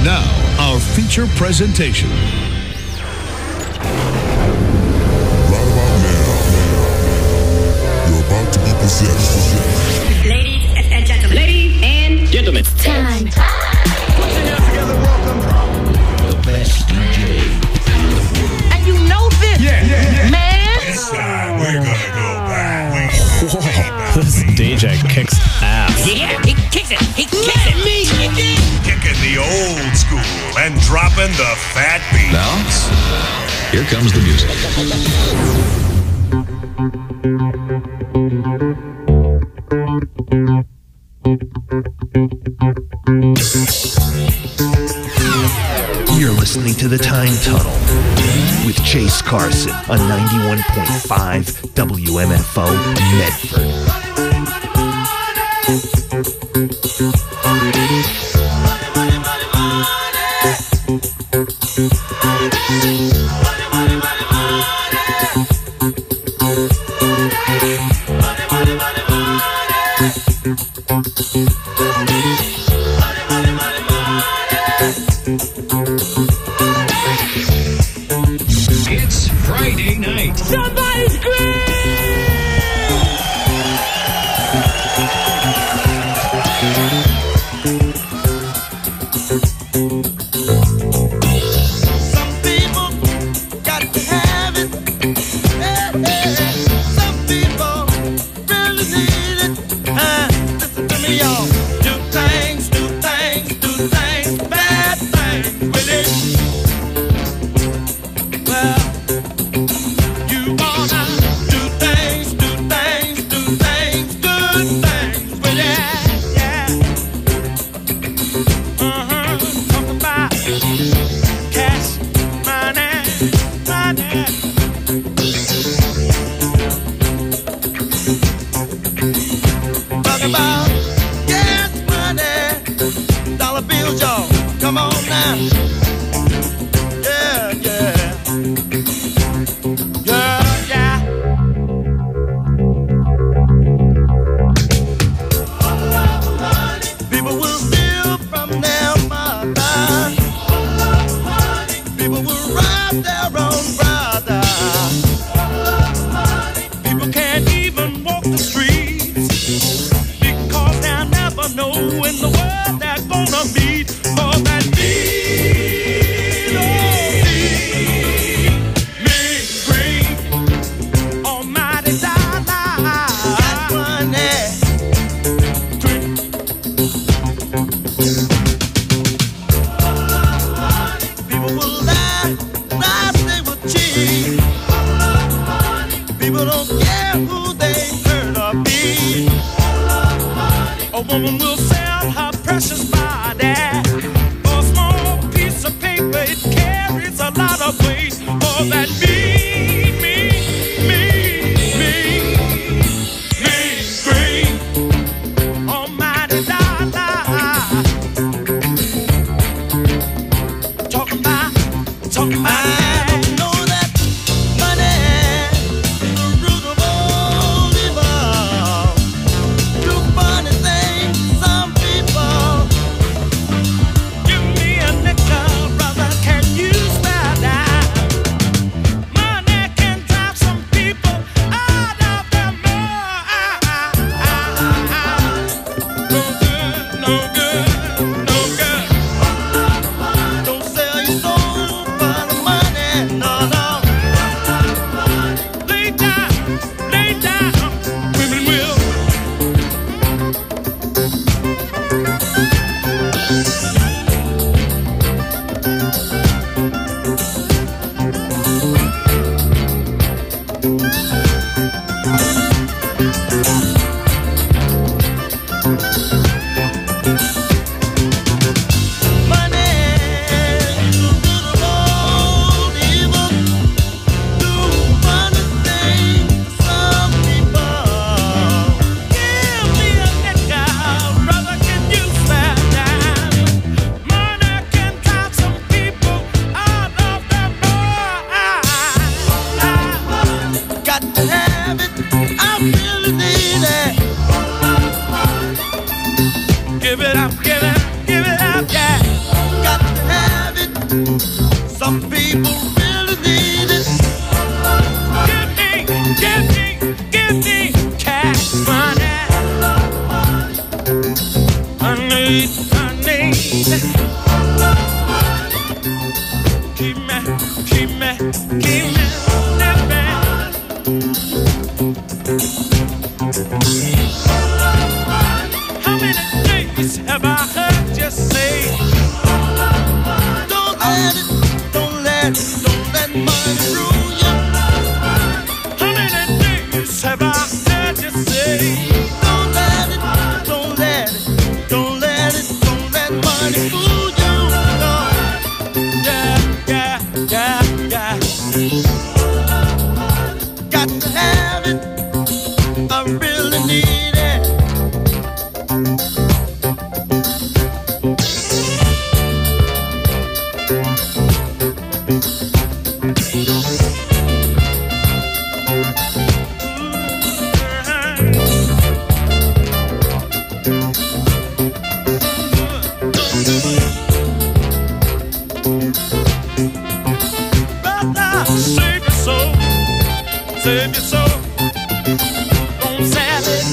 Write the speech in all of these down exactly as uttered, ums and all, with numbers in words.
Now, our feature presentation. Right about now, you're about to be possessed. Ladies and gentlemen. Ladies and gentlemen. It's time. Put your hands together, welcome. The best D J. And you know this, yeah, yeah, yeah. man. This time, we're gonna go back. Way, way back. This D J kicks ass. Yeah, he kicks it. He kicks it. Me. Kicking the old school and dropping the fat beat. Now, here comes the music. You're listening to The Time Tunnel with Chase Carson on ninety-one point five W M F O Medford. It's Friday night. Somebody scream! Some people got to have it. Yeah, yeah. Some people really need it. Uh, listen to me, y'all. Do things, do things, do things, bad things with it. Well, you wanna do things, do things, do things, good things with it. Yeah. Uh-huh. Talk about cash, money, money. Talk about gas money, dollar bills, y'all. Come on now. Yeah, yeah. Yeah, yeah. People will steal from their mother. People will rob their own brother. People can't even walk the streets because they'll never know in the world they're gonna meet more than need. Oh, need me green, almighty dollar. Got money. Some people really need it. Give me, give me, give me cash money. I need, I need. Keep me, keep me, keep me living. How many days have I heard you say? Don't let it, don't let it, don't let money rule you. How many days have I heard you say? Don't let it, don't let it, don't let it, don't let money fool you. No. Yeah, yeah, yeah, yeah. Got to have it. I really need it. Brother, save your soul, save your soul. Don't sell it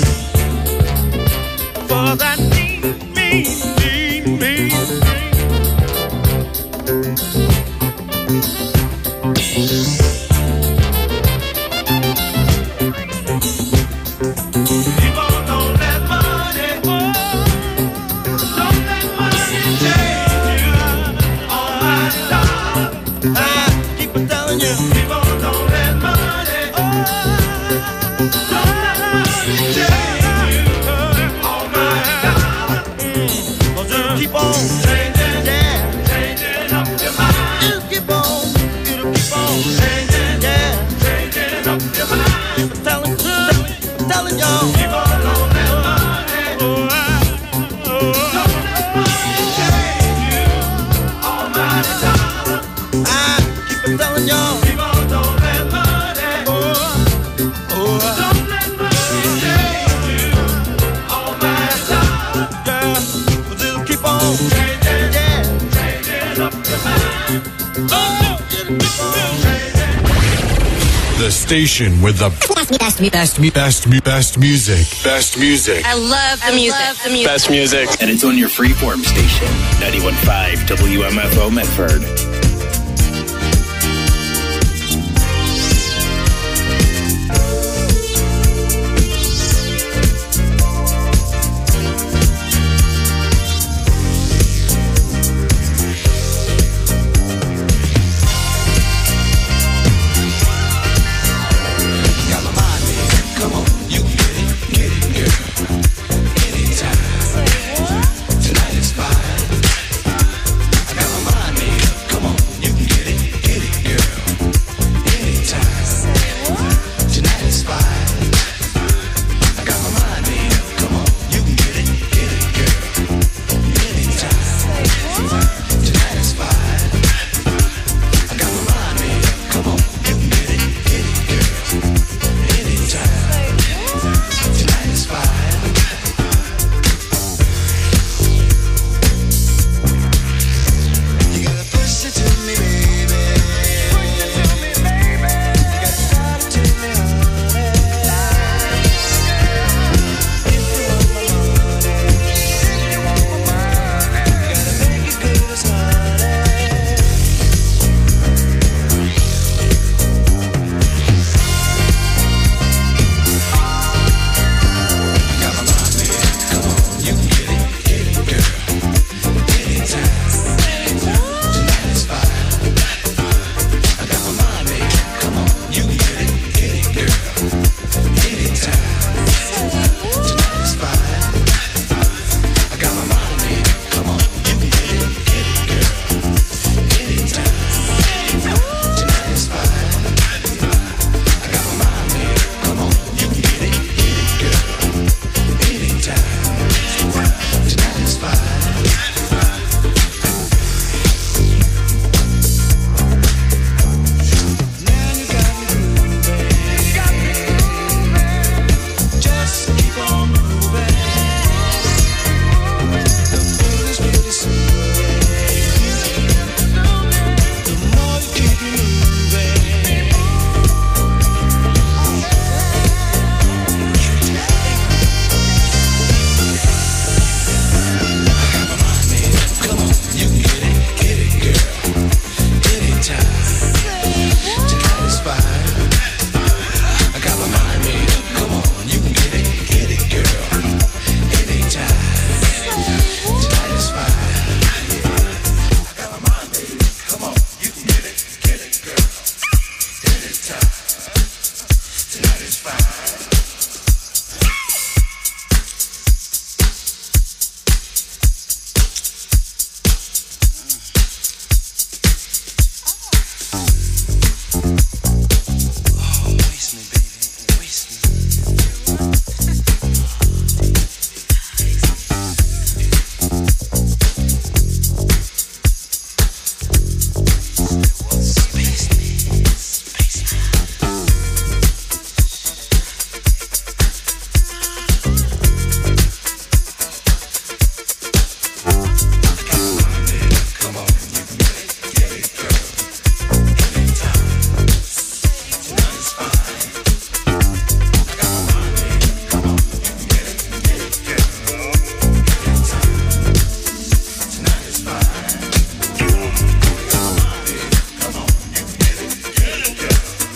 for that mean, mean, mean, mean thing. People don't let money, oh, don't let money change you. All my love, I keep on telling you, people don't let money, oh, don't let money change you. All my love, mm, well, just keep on changing, yeah, changing up your mind. You keep on, you keep on changing, yeah, changing up your mind. Keep on telling, telling y'all, people don't let money, oh, oh, don't let money change you. All my love, I keep on telling y'all, people don't let money, oh, oh, don't let money change you. All my love, yeah, but just keep on changing, yeah, changing up your mind. Oh, it'll keep on changing. The station with the best, best, best, best, best music. Best music. I love the music. I love the music. Best music. And it's on your freeform station, ninety-one point five W M F O Medford. Tonight is fine. I got my mind made up. Come on.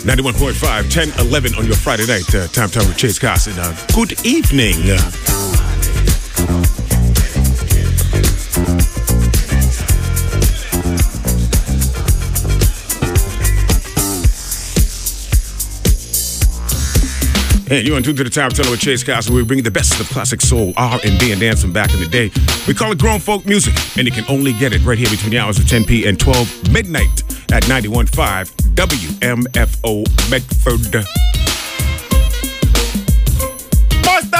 ninety-one point five, ten, eleven on your Friday night. Uh, time time with Chase Carson. Uh, good evening. Uh, And you're on tune to the Time Tunnel with Chase Carson. We bring the best of classic soul, R and B, and dance from back in the day. We call it grown folk music, and you can only get it right here between the hours of ten p and twelve midnight at ninety-one point five W M F O Medford. Boston!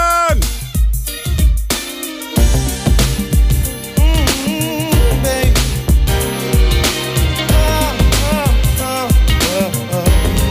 Mm, baby. Oh, oh, oh, oh.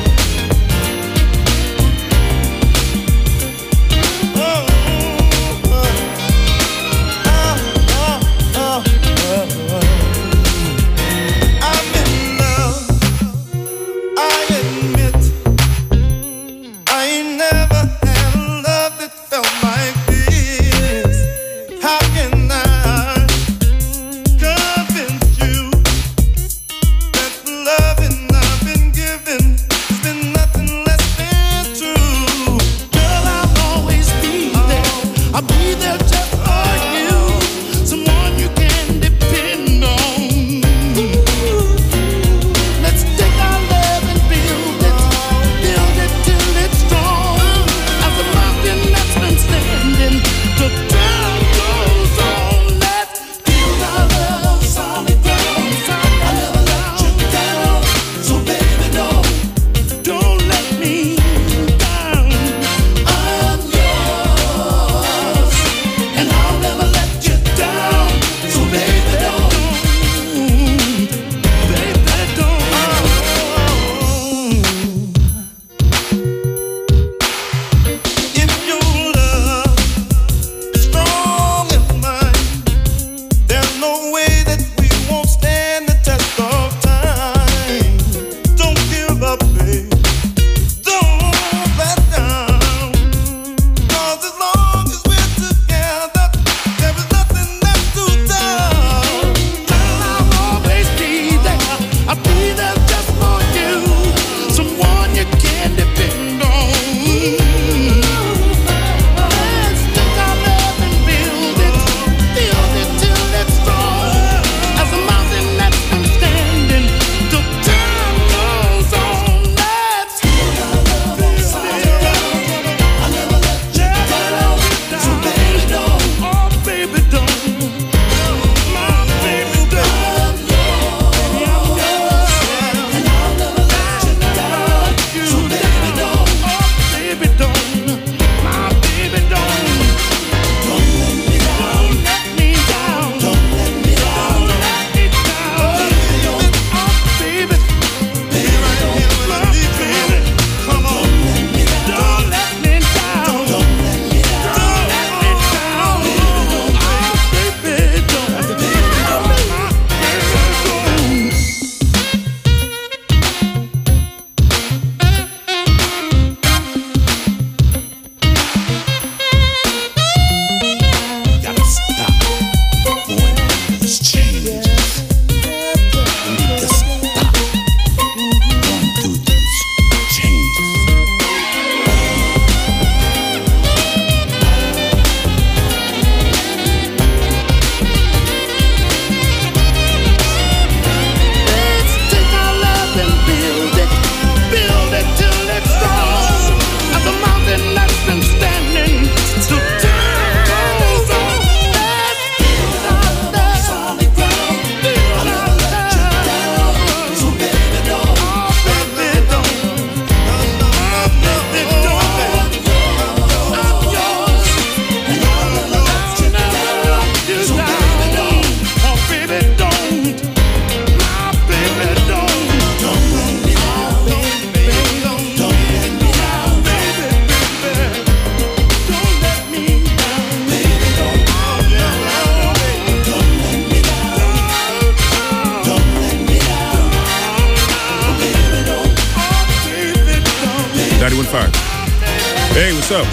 ninety-one point five. Hey, what's up?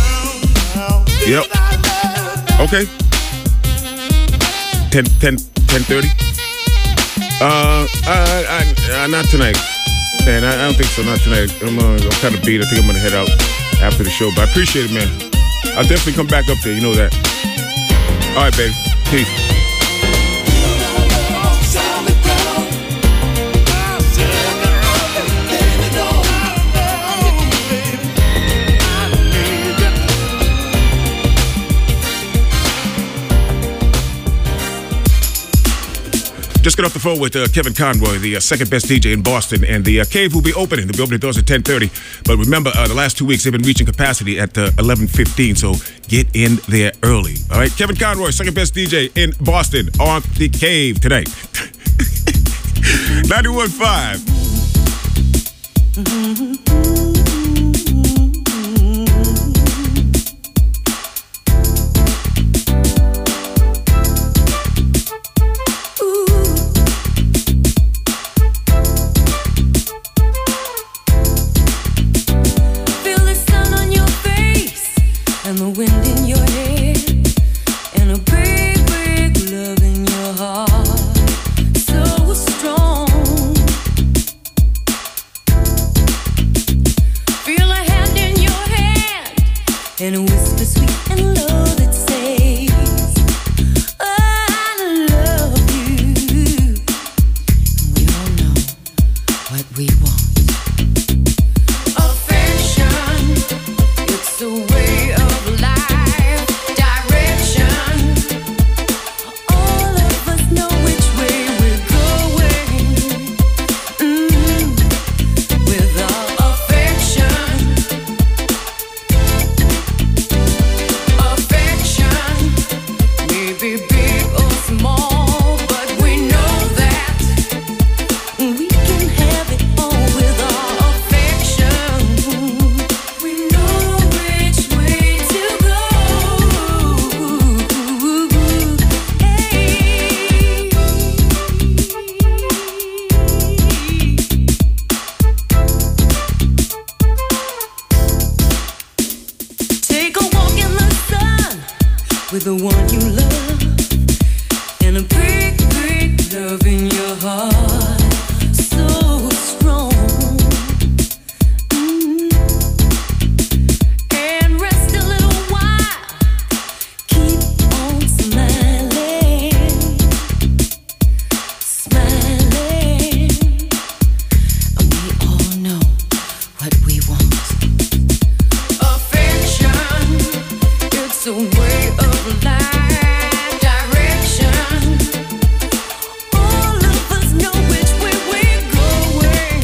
Yep. Okay. ten, ten, ten thirty? Uh, uh, uh, uh, not tonight. Man, I, I don't think so. Not tonight. I'm, uh, I'm kind of beat. I think I'm going to head out after the show. But I appreciate it, man. I'll definitely come back up there. You know that. All right, baby. Peace. Just got off the phone with uh, Kevin Conroy, the uh, second best D J in Boston, and the uh, Cave will be opening. They'll be opening doors at ten thirty. But remember, uh, the last two weeks they've been reaching capacity at uh, eleven fifteen, so get in there early. All right, Kevin Conroy, second best D J in Boston, on the Cave tonight. ninety-one point five. With the one you love, and a big, big love in your heart, so strong. Mm-hmm. And rest a little while, keep on smiling, smiling. And we all know what we want. Affection, it's a way of life, direction. All of us know which way we're going.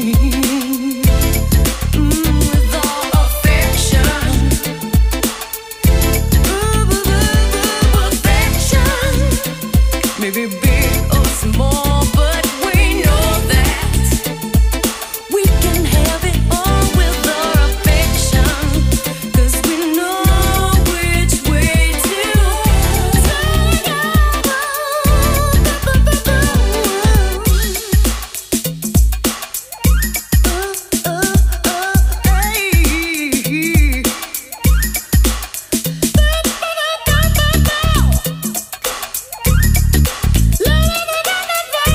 Mm, with all affection. Ooh, ooh, ooh, affection. Maybe big or small, but we know that we can have it all with our affection. 'Cause we know which way to go.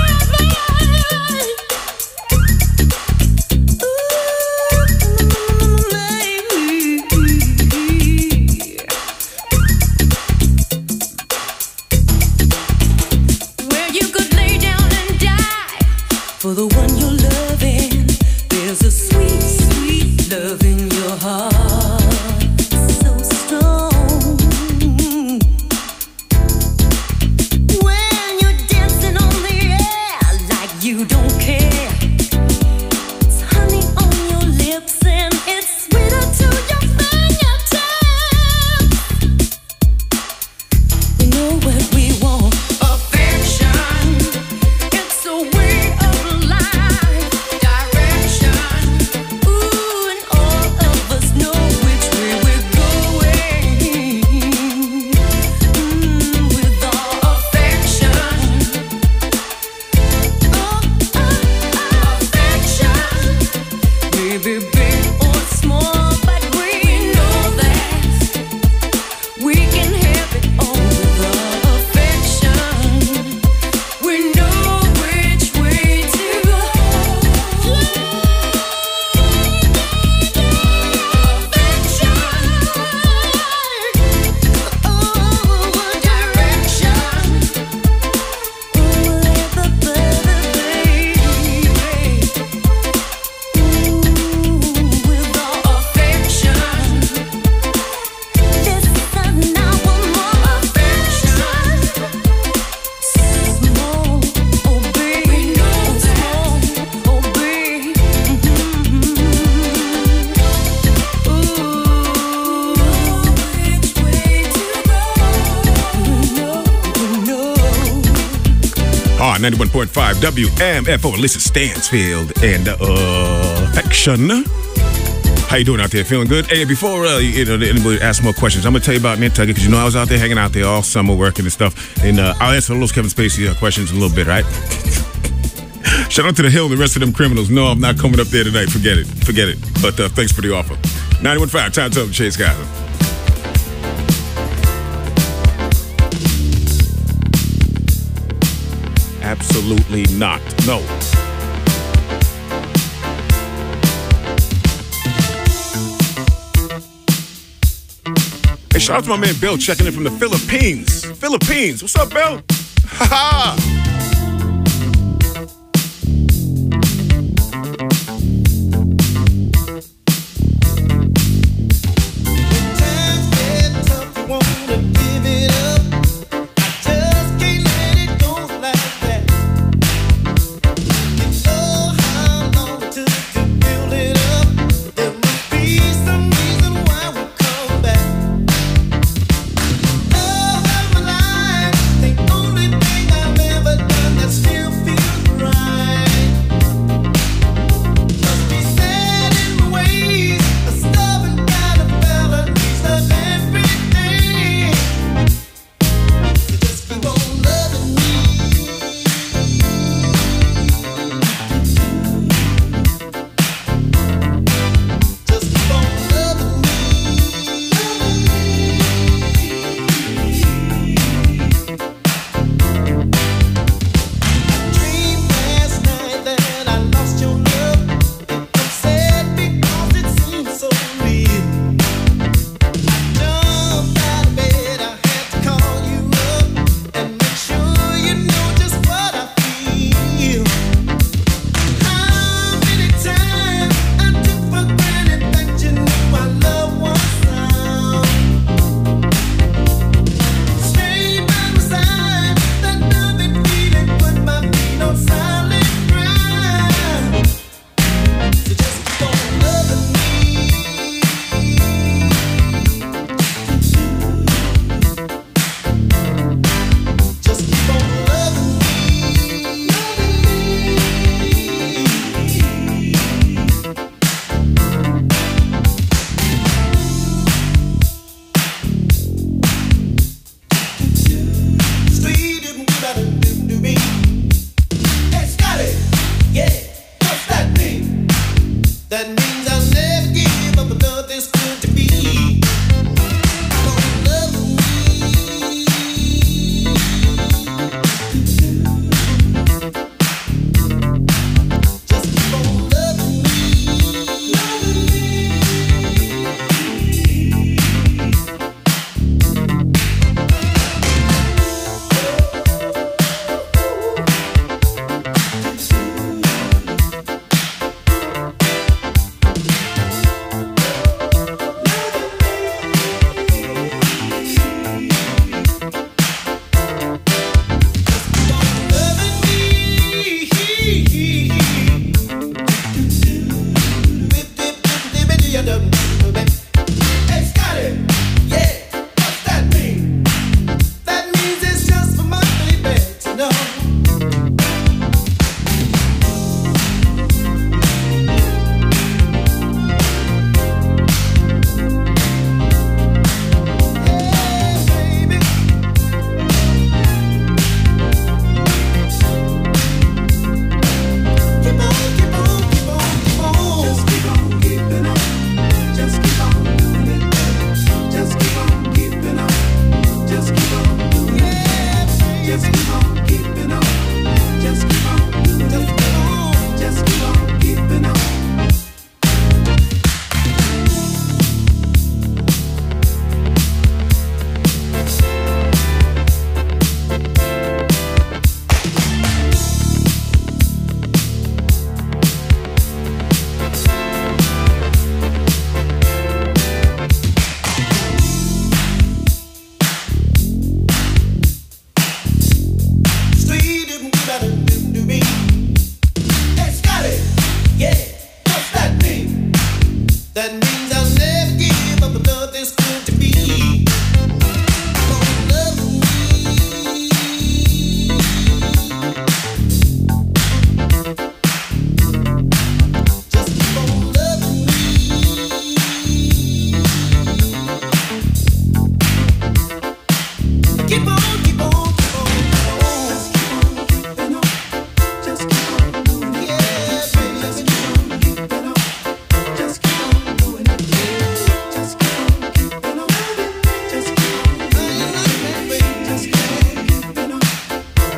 on ninety-one point five W M F O. Lisa Stansfield and uh, Affection. How you doing out there? Feeling good? Hey, before uh, you know anybody asks more questions, I'm gonna tell you about Nantucket because you know I was out there hanging out there all summer working and stuff. And uh, I'll answer all those Kevin Spacey uh, questions in a little bit, right? Shout out to the Hill and the rest of them criminals. No, I'm not coming up there tonight. Forget it. Forget it. But uh, thanks for the offer. ninety-one point five, time to Chase Guys. Absolutely not. No. Hey, shout out to my man Bill checking in from the Philippines. Philippines. What's up, Bill? Ha ha. to be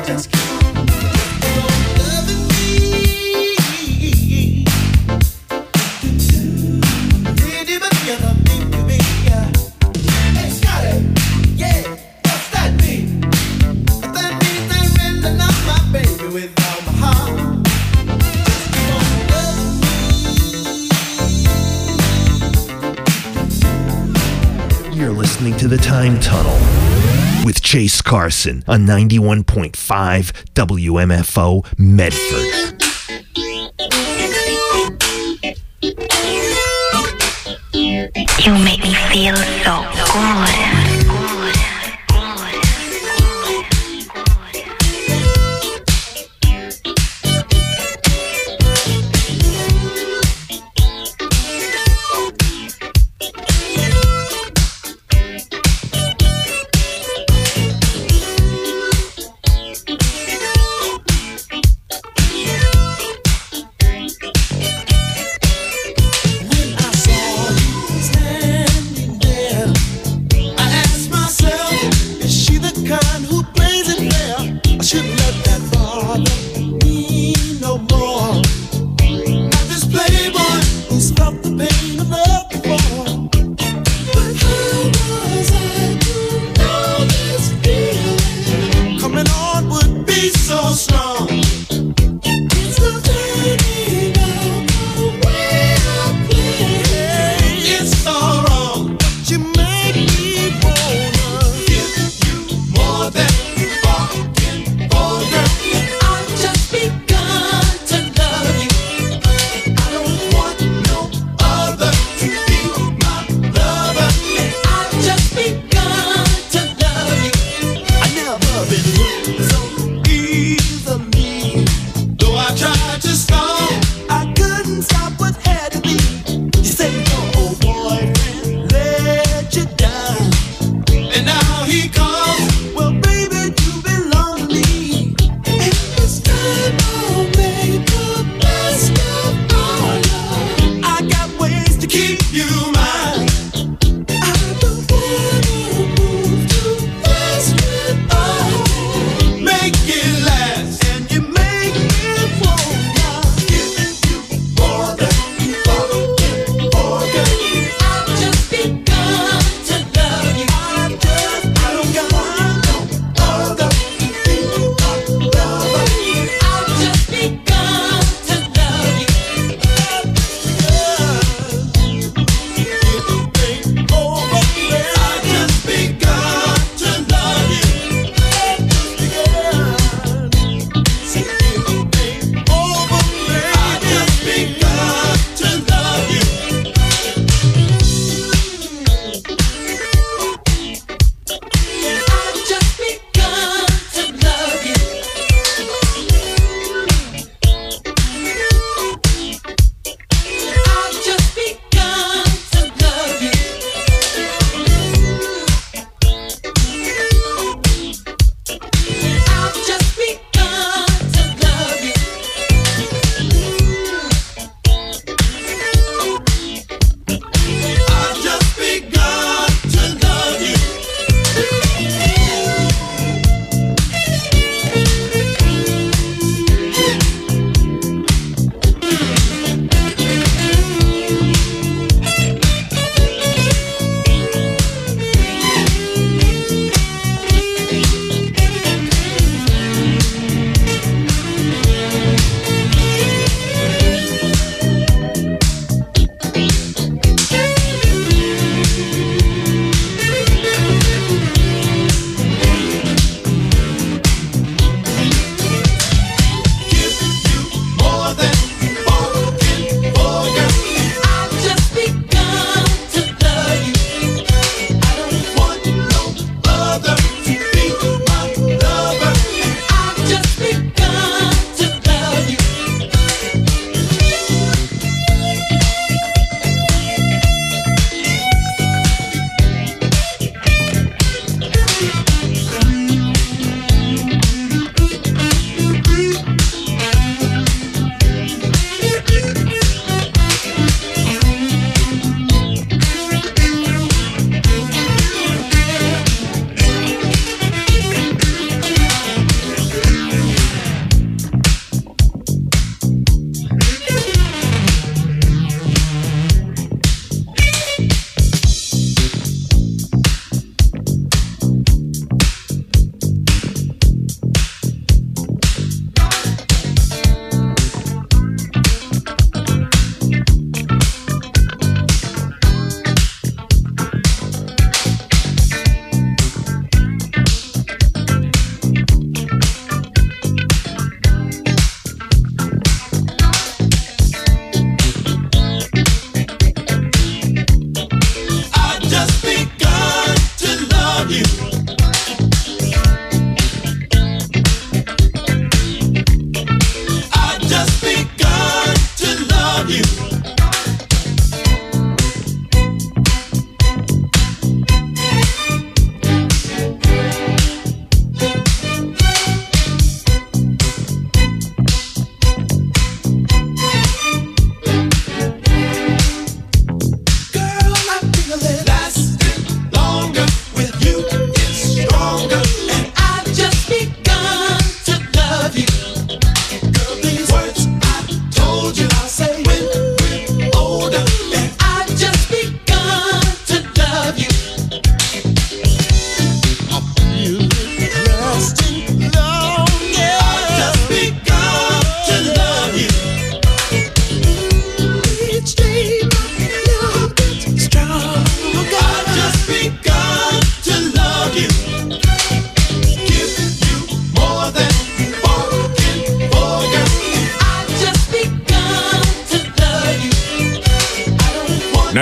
You're listening to The Time Tunnel with Chase Carson on ninety-one point five W M F O Medford. You make me feel so good. When I saw you standing there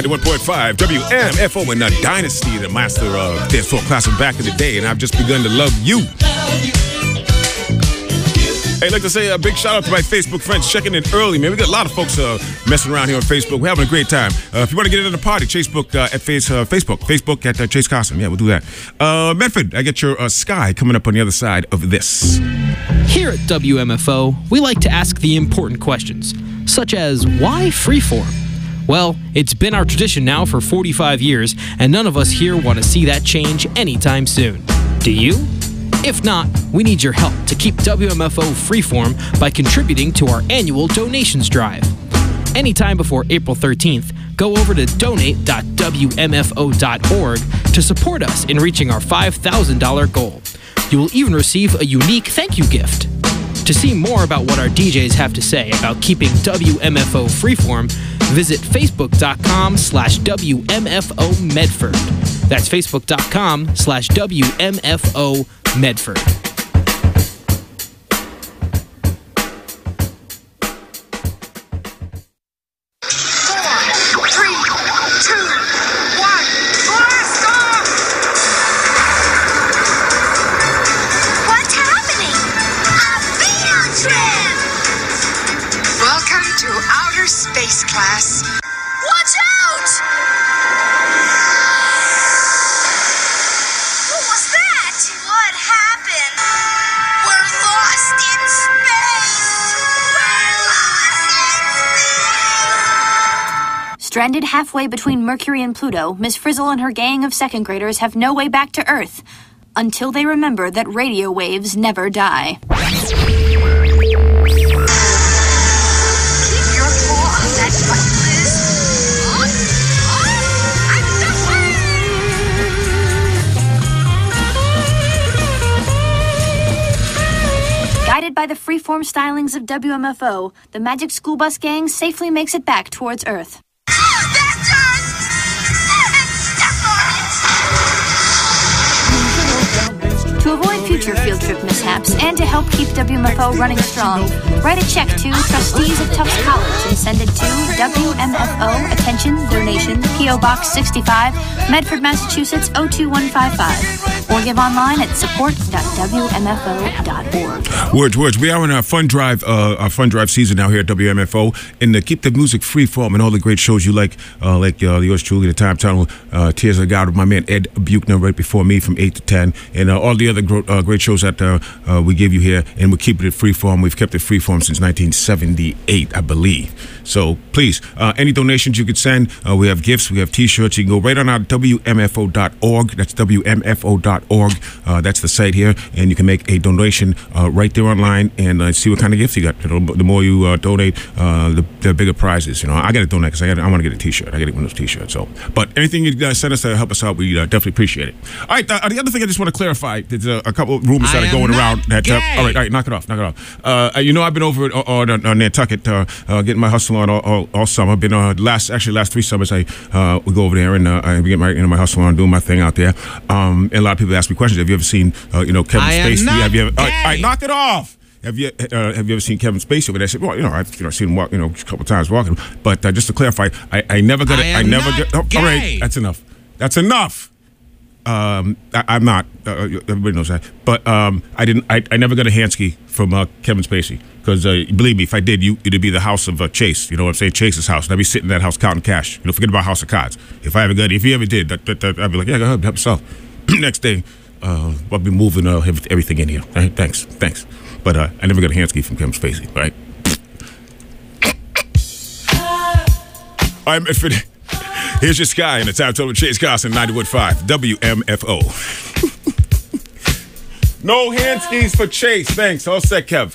ninety-one point five W M F O and uh, Dynasty, the master of dance floor classic back in the day, and I've just begun to love you. Hey, I'd like to say a big shout out to my Facebook friends checking in early, man. We got a lot of folks uh, messing around here on Facebook. We're having a great time. Uh, if you want to get into the party, Facebook uh, at face, uh, Facebook. Facebook at uh, Chase Carson. Yeah, we'll do that. Uh, Medford, I get your uh, Sky coming up on the other side of this. Here at W M F O, we like to ask the important questions, such as why freeform? Well, it's been our tradition now for forty-five years, and none of us here want to see that change anytime soon. Do you? If not, we need your help to keep W M F O freeform by contributing to our annual donations drive. Anytime before April thirteenth, go over to donate dot W M F O dot org to support us in reaching our five thousand dollars goal. You will even receive a unique thank you gift. To see more about what our D Js have to say about keeping W M F O freeform, visit facebook.com slash WMFO Medford. That's facebook.com slash WMFO Medford. Space class. Watch out! What was that? What happened? We're lost in space! We're lost in space! Stranded halfway between Mercury and Pluto, Miss Frizzle and her gang of second graders have no way back to Earth until they remember that radio waves never die. Guided by the freeform stylings of W M F O, the Magic School Bus Gang safely makes it back towards Earth. To avoid future field trip mishaps and to help keep W M F O running strong, write a check to trustees of Tufts College and send it to W M F O, attention, donation, P O Box sixty-five, Medford, Massachusetts oh two one five five, or give online at support dot W M F O dot org. Words, words. We are in our fun drive, uh, our fun drive season now here at W M F O, and to keep the music free form and all the great shows you like, uh, like uh, yours truly, the Time Tunnel, uh, Tears of God with my man Ed Buchner right before me from eight to ten, and uh, all the other gro- uh, great shows that uh, uh, we give you here, and we're keeping it free form. We've kept it free form since nineteen seventy-eight, I believe. So please, uh, any donations you could send. Uh, we have gifts, we have T-shirts. You can go right on our W M F O dot org. That's W M F O dot org. Uh, that's the site here, and you can make a donation uh, right there online and uh, see what kind of gifts you got. You know, the more you uh, donate, uh, the, the bigger prizes. You know, I got to donate because I, I want to get a T-shirt. I got to get one of those T-shirts. So, but anything you guys send us to help us out, we uh, definitely appreciate it. All right, uh, the other thing I just want to clarify: there's a, a couple of rumors that I are going around. That uh, gay. all right, all right, knock it off, knock it off. Uh, you know, I've been over at, on, on Nantucket uh, uh, getting my hustle on all, all, all summer. Been uh, last actually last three summers. I uh, we go over there and uh, I get my you know my hustle on, doing my thing out there. Um, and a lot of people ask me questions. Have you ever seen uh, you know Kevin I am Spacey? not Have you ever? All gay. right, all right, knock it off. Have you uh, have you ever seen Kevin Spacey over there? I said, well, you know, I've you know seen him walk, you know, a couple times walking. But uh, just to clarify, I, I never got it. I I, am never not get. Oh, all right, gay. that's enough. That's enough. Um, I, I'm not. Uh, everybody knows that. But um, I didn't. I, I never got a handski from uh, Kevin Spacey because uh, believe me, if I did, you it'd be the house of uh, Chase. You know what I'm saying? Chase's house, and I'd be sitting in that house counting cash. You know, forget about House of Cards. If I ever got, if he ever did, that, that, that, I'd be like, yeah, go ahead, help yourself. Next day, uh, I'll be moving uh, everything in here. Right? Thanks, thanks. But uh, I never got a handski from Kevin Spacey. Right? I'm if it. Here's your Sky and the Time Tunnel with Chase Carson, ninety-one point five W M F O. No hand skis for Chase. Thanks. All set, Kev.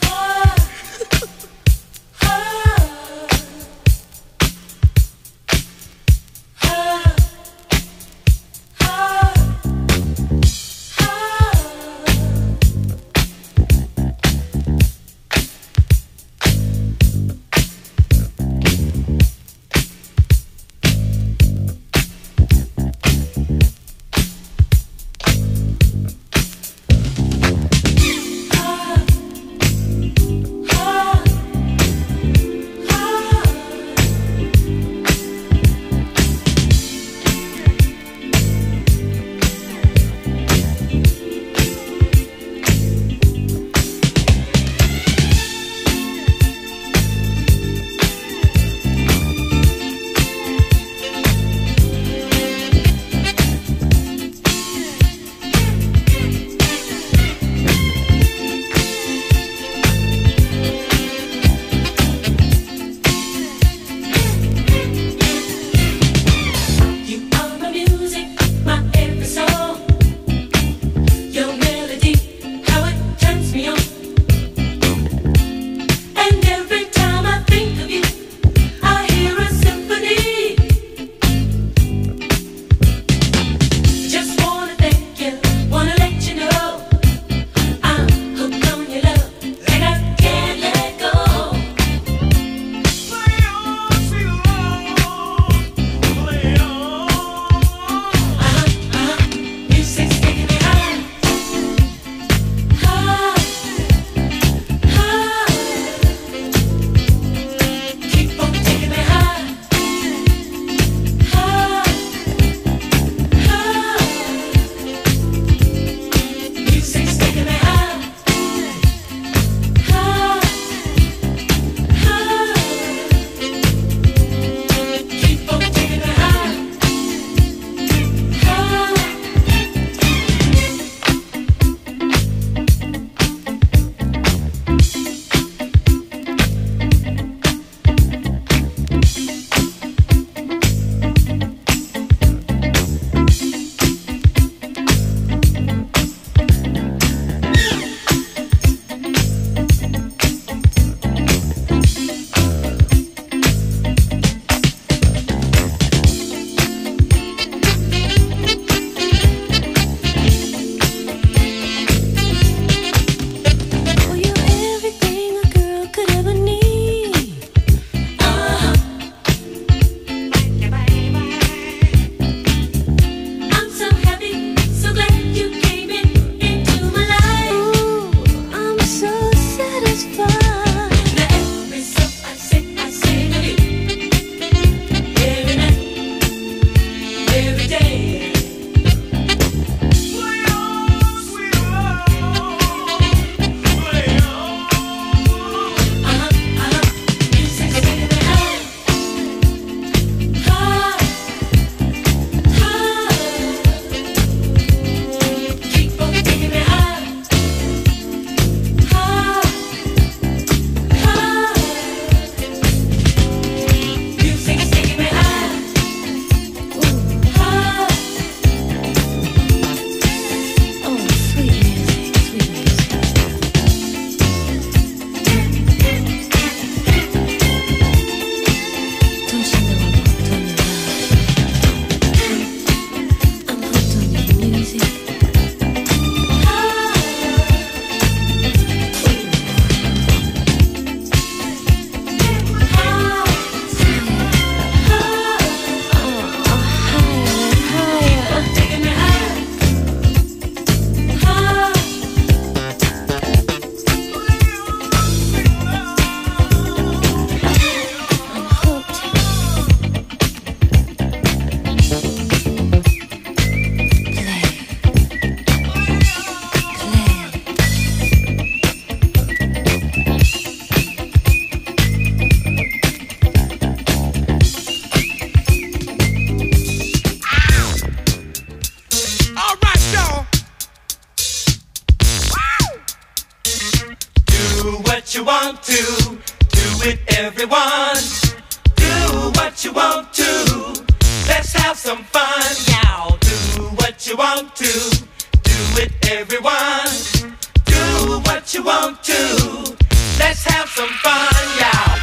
Do what you want to. Do it, everyone. Do what you want to. Let's have some fun, y'all. Do what you want to. Do it, everyone. Do what you want to. Let's have some fun, y'all.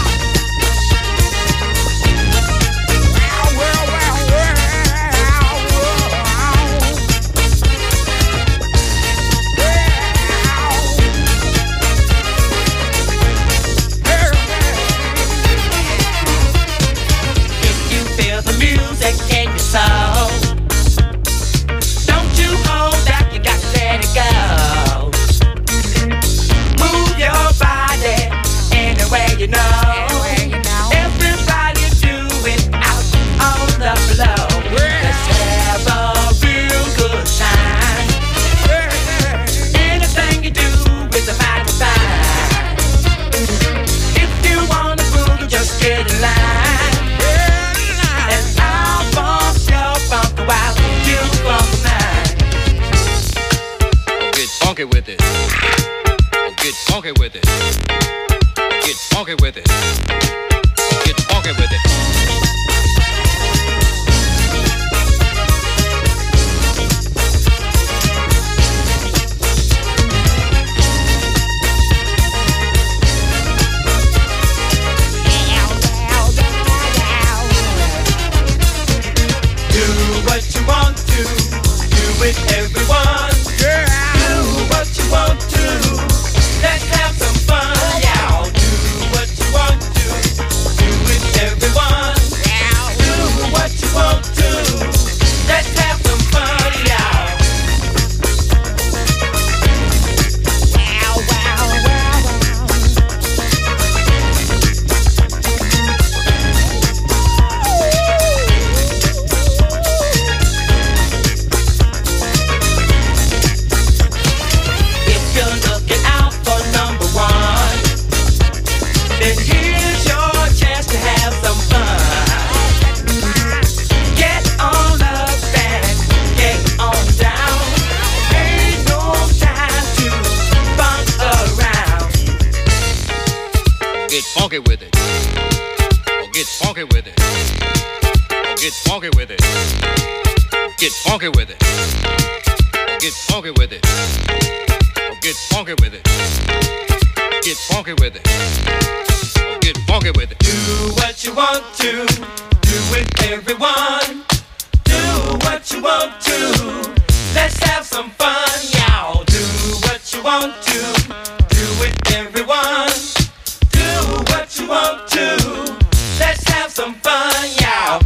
If you feel the music in your soul, don't you hold back, you got to let it go. Move your body any way you know. Everybody do it out on the floor. Let's have a real good time. Anything you do is a mighty fine. If you wanna groove, just get in line. And I'll bump your bump while you bump mine. Get funky with it. Get funky with it. Get funky with it. Get funky with it. Do what you want to. Do it, everyone. Do what you want to. Let's have some fun, y'all. Do what you want to. Do it, everyone. Do what you want to. Let's have some fun, y'all. Wow, wow, wow, If you're looking out for number one, then here's your chance to have some fun. Get on up and get on down. Ain't no time to bunk around. Get funky with it. Or get funky with it. Or get funky with it. Get funky with it. Or get funky with it. Or get funky with it. Get funky with it. Or get funky with it. Do what you want to. Do it, everyone. Do what you want to. Let's have some fun, y'all. Do what you want to. Do it, everyone. Do what you want to. Let's have some fun, y'all.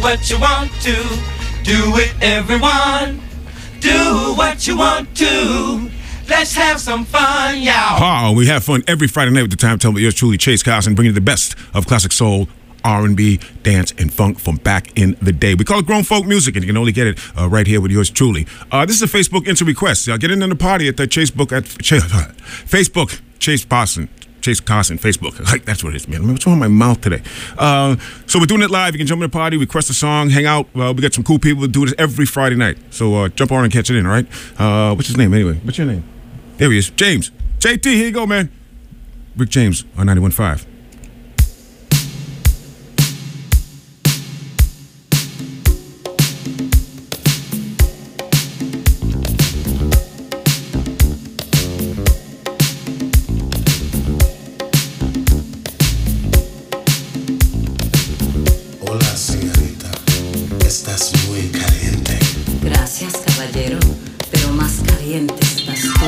what you want to. Do it, everyone. Do what you want to. Let's have some fun, y'all. Oh, we have fun every Friday night with the Time Tunnel. Yours truly, Chase Carson, bringing you the best of classic soul, R and B, dance, and funk from back in the day. We call it grown folk music, and you can only get it uh, right here with yours truly. Uh, this is a Facebook instant request. Uh, get in on the party at the Chase book at Chase, uh, Facebook, Chase Carson. Chase Carson, Facebook. Like, that's what it is, man. What's wrong with my mouth today? Uh, so we're doing it live. You can jump in the party, request a song, hang out. Uh, we got some cool people to do this every Friday night. So uh, jump on and catch it in, all right? Uh, what's his name, anyway? What's your name? There he is. James. J T, here you go, man. Rick James on ninety-one point five. Gracias, caballero, pero más caliente estás tú.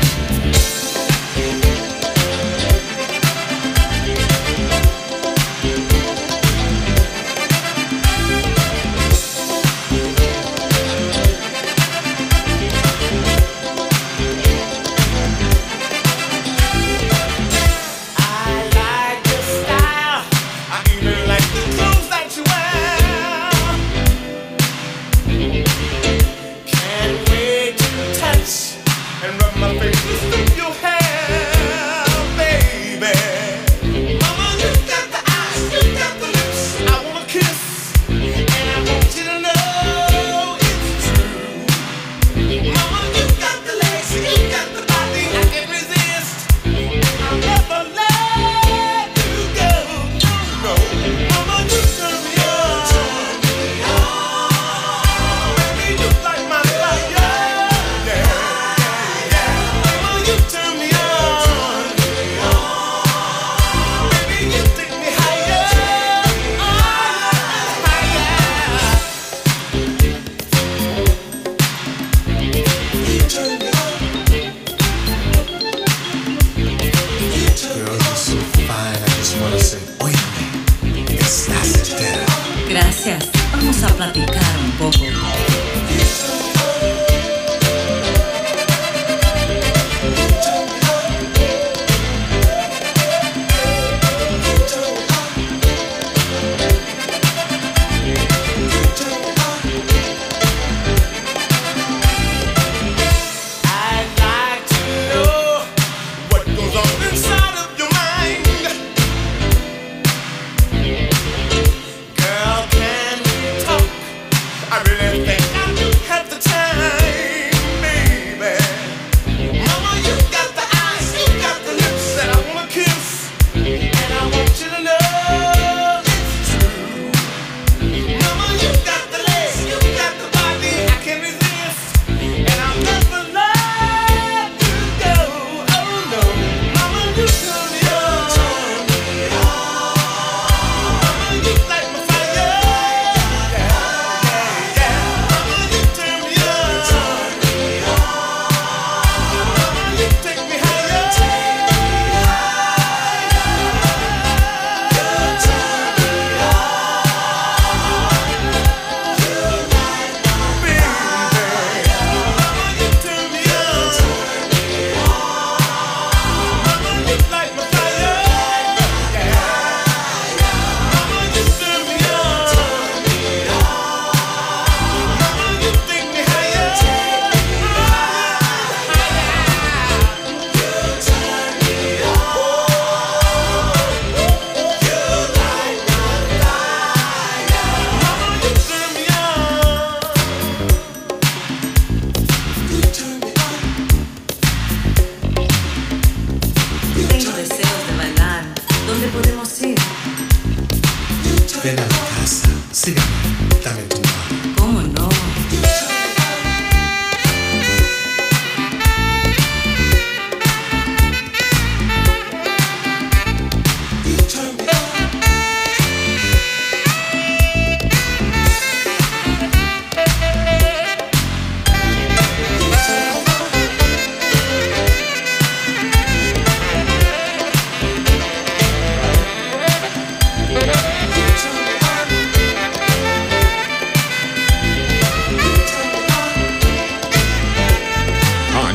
Gracias. Vamos a platicar un poco. I really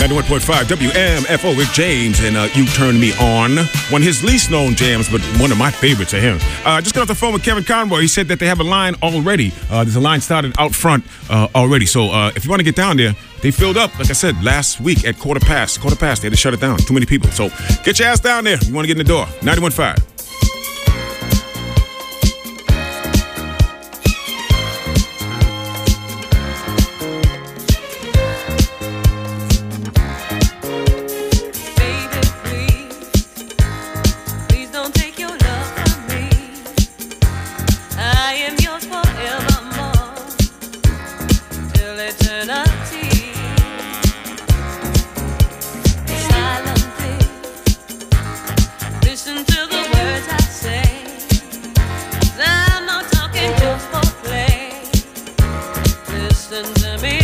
ninety-one point five W M F O with James and uh, You Turn Me On. One of his least known jams, but one of my favorites of him. I uh, just got off the phone with Kevin Conroy. He said that they have a line already. Uh, there's a line started out front uh, already. So uh, if you want to get down there, they filled up, like I said, last week at quarter past. Quarter past, they had to shut it down. Too many people. So get your ass down there. You want to get in the door. ninety-one point five. Listen to me.